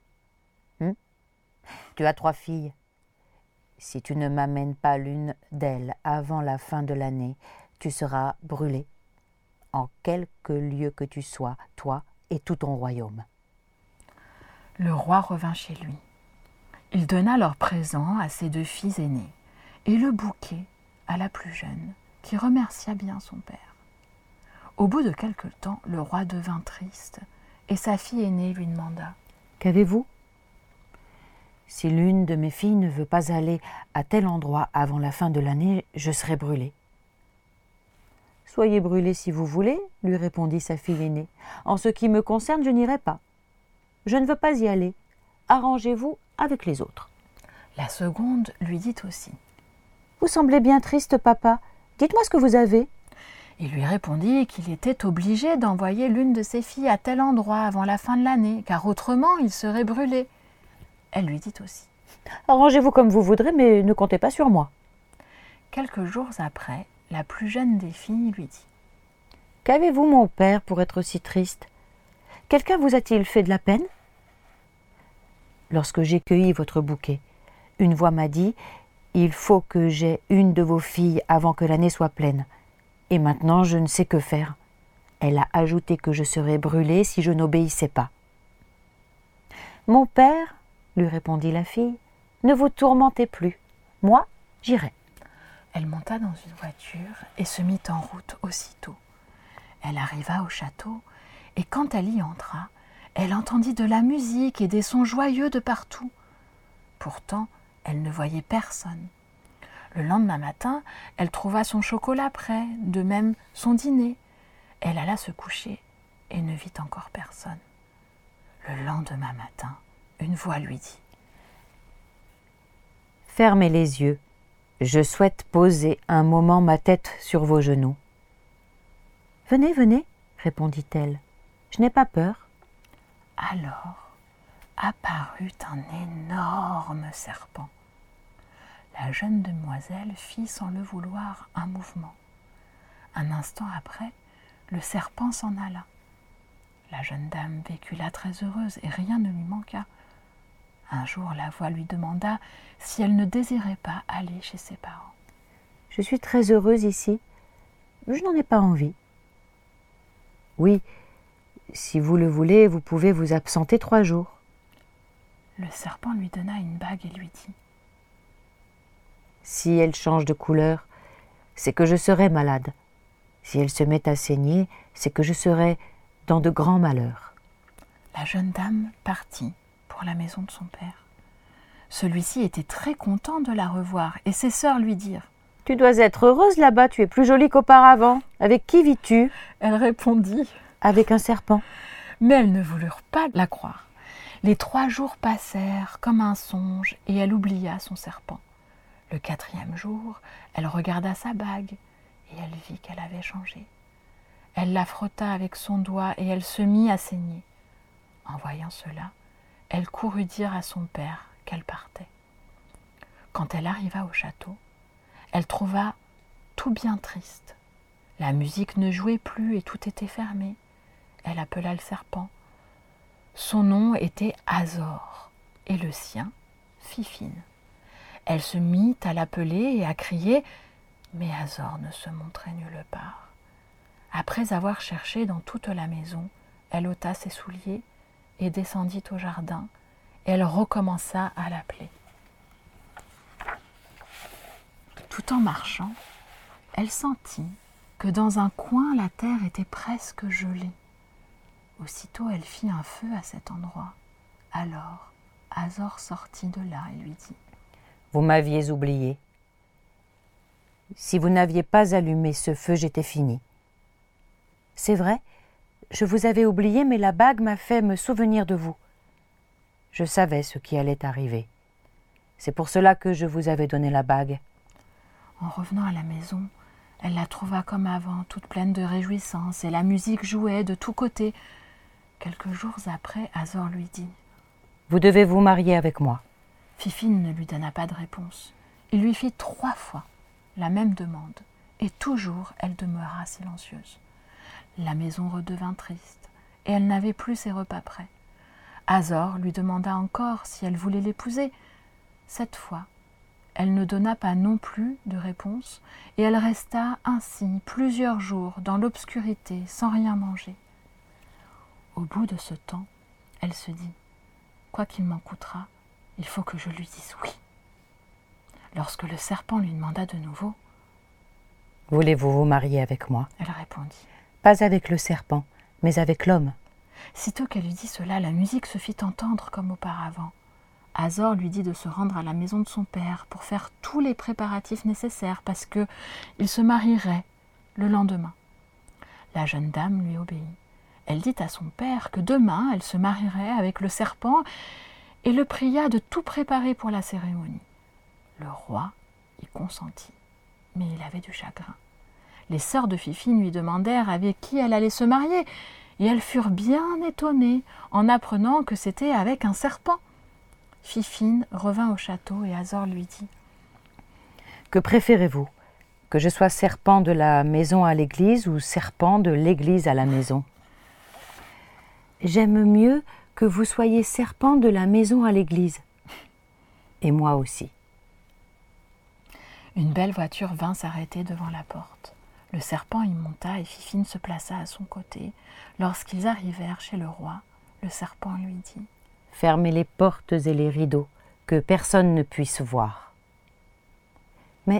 Tu as 3 filles. Si tu ne m'amènes pas l'une d'elles avant la fin de l'année, tu seras brûlé, en quelque lieu que tu sois, toi et tout ton royaume. » Le roi revint chez lui. Il donna leurs présents à ses 2 filles aînées. et le bouquet à la plus jeune, qui remercia bien son père. Au bout de quelque temps, le roi devint triste, et sa fille aînée lui demanda « Qu'avez-vous ? Si l'une de mes filles ne veut pas aller à tel endroit avant la fin de l'année, je serai brûlée. » Soyez brûlée si vous voulez, lui répondit sa fille aînée. En ce qui me concerne, je n'irai pas. Je ne veux pas y aller. Arrangez-vous avec les autres. La seconde lui dit aussi. Vous semblez bien triste, papa. Dites-moi ce que vous avez. Il lui répondit qu'il était obligé d'envoyer l'une de ses filles à tel endroit avant la fin de l'année, car autrement il serait brûlé. Elle lui dit aussi. Arrangez-vous comme vous voudrez, mais ne comptez pas sur moi. Quelques jours après, la plus jeune des filles lui dit. Qu'avez-vous, mon père, pour être si triste ? Quelqu'un vous a-t-il fait de la peine ? Lorsque j'ai cueilli votre bouquet, une voix m'a dit « Il faut que j'aie une de vos filles avant que l'année soit pleine. Et maintenant, je ne sais que faire. » Elle a ajouté que je serais brûlée si je n'obéissais pas. « Mon père, lui répondit la fille, ne vous tourmentez plus. Moi, j'irai. » Elle monta dans une voiture et se mit en route aussitôt. Elle arriva au château et quand elle y entra, elle entendit de la musique et des sons joyeux de partout. Pourtant, elle ne voyait personne. Le lendemain matin, elle trouva son chocolat prêt, de même son dîner. Elle alla se coucher et ne vit encore personne. Le lendemain matin, une voix lui dit « Fermez les yeux. Je souhaite poser un moment ma tête sur vos genoux. »« Venez, venez, répondit-elle. Je n'ai pas peur. » Alors apparut un énorme serpent. La jeune demoiselle fit sans le vouloir un mouvement. Un instant après, le serpent s'en alla. La jeune dame vécut là très heureuse et rien ne lui manqua. Un jour, la voix lui demanda si elle ne désirait pas aller chez ses parents. « Je suis très heureuse ici. Je n'en ai pas envie. »« Oui, si vous le voulez, vous pouvez vous absenter 3 jours. » Le serpent lui donna une bague et lui dit « Si elle change de couleur, c'est que je serai malade. Si elle se met à saigner, c'est que je serai dans de grands malheurs. » La jeune dame partit pour la maison de son père. Celui-ci était très content de la revoir et ses sœurs lui dirent « Tu dois être heureuse là-bas, tu es plus jolie qu'auparavant. Avec qui vis-tu » Elle répondit « Avec un serpent. » Mais elles ne voulurent pas la croire. Les 3 jours passèrent comme un songe et elle oublia son serpent. Le 4e jour, elle regarda sa bague et elle vit qu'elle avait changé. Elle la frotta avec son doigt et elle se mit à saigner. En voyant cela, elle courut dire à son père qu'elle partait. Quand elle arriva au château, elle trouva tout bien triste. La musique ne jouait plus et tout était fermé. Elle appela le serpent. Son nom était Azor et le sien, Fifine. Elle se mit à l'appeler et à crier, mais Azor ne se montrait nulle part. Après avoir cherché dans toute la maison, elle ôta ses souliers et descendit au jardin. Elle recommença à l'appeler. Tout en marchant, elle sentit que dans un coin la terre était presque gelée. Aussitôt elle fit un feu à cet endroit. Alors Azor sortit de là et lui dit « Vous m'aviez oublié. Si vous n'aviez pas allumé ce feu, j'étais finie. C'est vrai, je vous avais oublié, mais la bague m'a fait me souvenir de vous. Je savais ce qui allait arriver. C'est pour cela que je vous avais donné la bague. » En revenant à la maison, elle la trouva comme avant, toute pleine de réjouissance, et la musique jouait de tous côtés. Quelques jours après, Azor lui dit « Vous devez vous marier avec moi. » Fifine ne lui donna pas de réponse. Il lui fit 3 fois la même demande, et toujours elle demeura silencieuse. La maison redevint triste, et elle n'avait plus ses repas prêts. Azor lui demanda encore si elle voulait l'épouser. Cette fois, elle ne donna pas non plus de réponse, et elle resta ainsi plusieurs jours dans l'obscurité, sans rien manger. Au bout de ce temps, elle se dit « Quoi qu'il m'en coûtera, il faut que je lui dise oui. » Lorsque le serpent lui demanda de nouveau, « Voulez-vous vous marier avec moi ?» Elle répondit, « Pas avec le serpent, mais avec l'homme. » Sitôt qu'elle eut dit cela, la musique se fit entendre comme auparavant. Azor lui dit de se rendre à la maison de son père pour faire tous les préparatifs nécessaires parce qu'il se marierait le lendemain. La jeune dame lui obéit. Elle dit à son père que demain elle se marierait avec le serpent et le pria de tout préparer pour la cérémonie. Le roi y consentit, mais il avait du chagrin. Les sœurs de Fifine lui demandèrent avec qui elle allait se marier, et elles furent bien étonnées en apprenant que c'était avec un serpent. Fifine revint au château et Azor lui dit « Que préférez-vous ? Que je sois serpent de la maison à l'église ou serpent de l'église à la maison ? » « J'aime mieux que vous soyez serpent de la maison à l'église. Et moi aussi. » Une belle voiture vint s'arrêter devant la porte. Le serpent y monta et Fifine se plaça à son côté. Lorsqu'ils arrivèrent chez le roi, le serpent lui dit « Fermez les portes et les rideaux, que personne ne puisse voir. »« Mais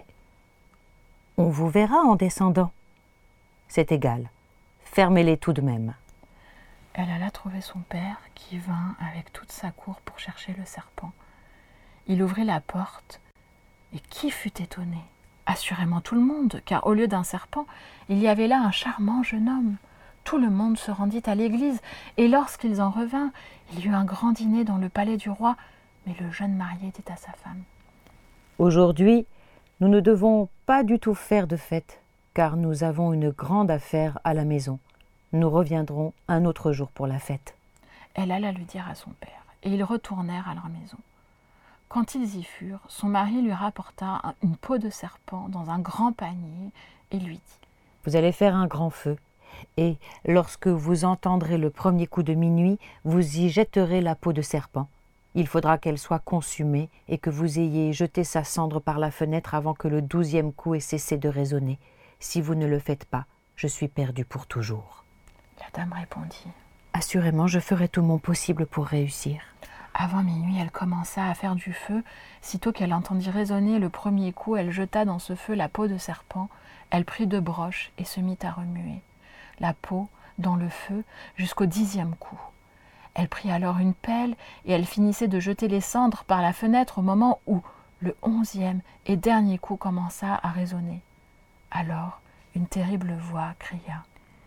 on vous verra en descendant. »« C'est égal, fermez-les tout de même. » Elle alla trouver son père qui vint avec toute sa cour pour chercher le serpent. Il ouvrit la porte et qui fut étonné ? Assurément tout le monde, car au lieu d'un serpent, il y avait là un charmant jeune homme. Tout le monde se rendit à l'église, et lorsqu'ils en revinrent, il y eut un grand dîner dans le palais du roi, mais le jeune marié dit à sa femme « Aujourd'hui, nous ne devons pas du tout faire de fête, car nous avons une grande affaire à la maison. Nous reviendrons un autre jour pour la fête. » Elle alla le dire à son père, et ils retournèrent à leur maison. Quand ils y furent, son mari lui rapporta une peau de serpent dans un grand panier et lui dit « Vous allez faire un grand feu, et lorsque vous entendrez le premier coup de minuit, vous y jetterez la peau de serpent. Il faudra qu'elle soit consumée et que vous ayez jeté sa cendre par la fenêtre avant que le 12e coup ait cessé de résonner. Si vous ne le faites pas, je suis perdue pour toujours. » La dame répondit « Assurément, je ferai tout mon possible pour réussir. » Avant minuit, elle commença à faire du feu. Sitôt qu'elle entendit résonner le premier coup, elle jeta dans ce feu la peau de serpent. Elle prit 2 broches et se mit à remuer la peau dans le feu jusqu'au 10e coup. Elle prit alors une pelle et elle finissait de jeter les cendres par la fenêtre au moment où le 11e et dernier coup commença à résonner. Alors, une terrible voix cria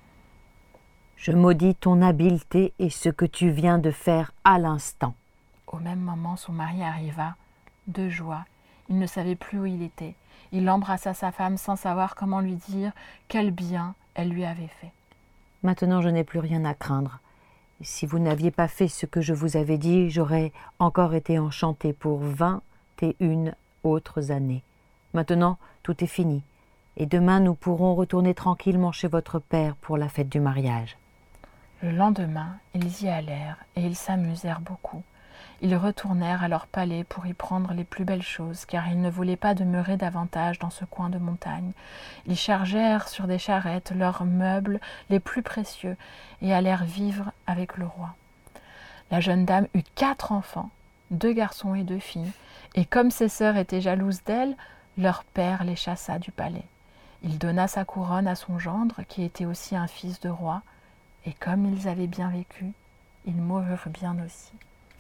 « Je maudis ton habileté et ce que tu viens de faire à l'instant. » Au même moment, son mari arriva, de joie. Il ne savait plus où il était. Il embrassa sa femme sans savoir comment lui dire quel bien elle lui avait fait. « Maintenant, je n'ai plus rien à craindre. Si vous n'aviez pas fait ce que je vous avais dit, j'aurais encore été enchantée pour 21 autres années. Maintenant, tout est fini. Et demain, nous pourrons retourner tranquillement chez votre père pour la fête du mariage. » Le lendemain, ils y allèrent et ils s'amusèrent beaucoup. Ils retournèrent à leur palais pour y prendre les plus belles choses, car ils ne voulaient pas demeurer davantage dans ce coin de montagne. Ils chargèrent sur des charrettes leurs meubles les plus précieux et allèrent vivre avec le roi. La jeune dame eut 4 enfants, 2 garçons et 2 filles, et comme ses sœurs étaient jalouses d'elle, leur père les chassa du palais. Il donna sa couronne à son gendre, qui était aussi un fils de roi, et comme ils avaient bien vécu, ils moururent bien aussi.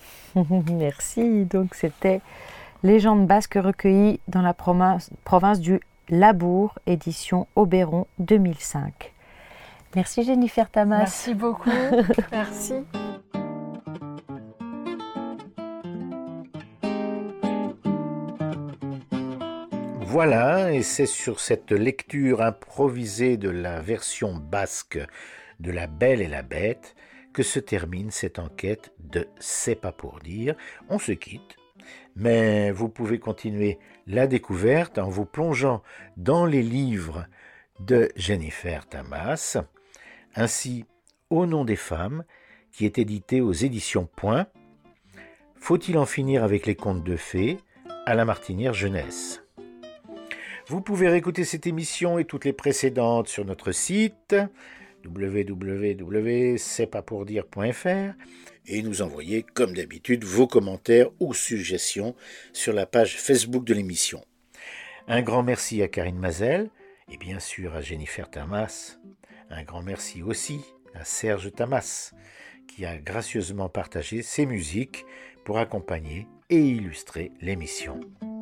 Merci. Donc c'était Légendes basques recueillies dans la province du Labourd, édition Oberon 2005. Merci Jennifer Tamas. Merci beaucoup. Merci. Voilà, et c'est sur cette lecture improvisée de la version basque de La Belle et la Bête que se termine cette enquête de C'est pas pour dire. On se quitte, mais vous pouvez continuer la découverte en vous plongeant dans les livres de Jennifer Tamas, ainsi Au nom des femmes, qui est édité aux éditions Point, Faut-il en finir avec les contes de fées, à la Martinière Jeunesse. Vous pouvez réécouter cette émission et toutes les précédentes sur notre site www.c'estpaspourdire.fr et nous envoyer comme d'habitude vos commentaires ou suggestions sur la page Facebook de l'émission. Un grand merci à Karine Mazel et bien sûr à Jennifer Tamas. Un grand merci aussi à Serge Tamas qui a gracieusement partagé ses musiques pour accompagner et illustrer l'émission.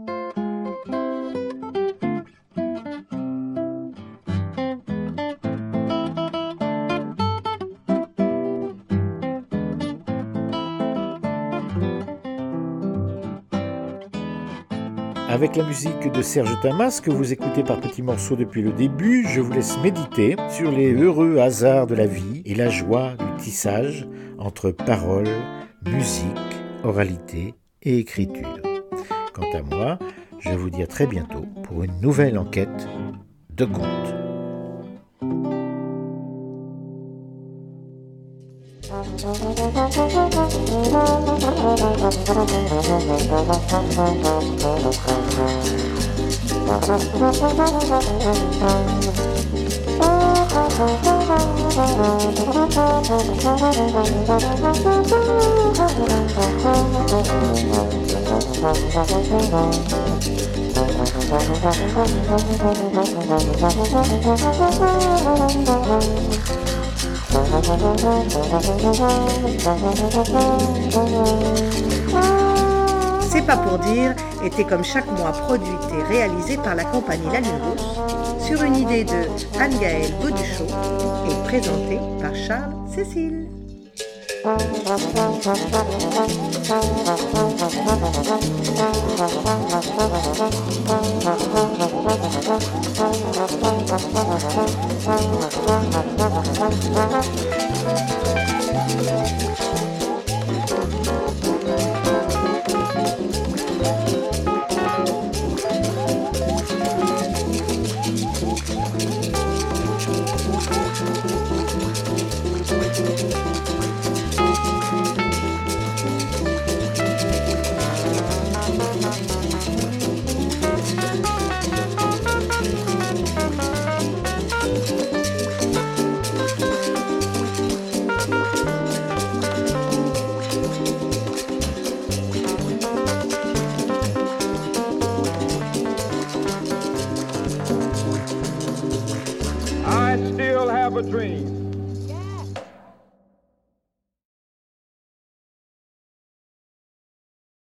Avec la musique de Serge Tamas que vous écoutez par petits morceaux depuis le début, je vous laisse méditer sur les heureux hasards de la vie et la joie du tissage entre paroles, musique, oralité et écriture. Quant à moi, je vous dis à très bientôt pour une nouvelle enquête de contes. C'est pas pour dire était comme chaque mois produite et réalisée par la compagnie La Lune Rousse sur une idée de Anne-Gaëlle Gauduchot et présentée par Charles Cécile. I still have a dream.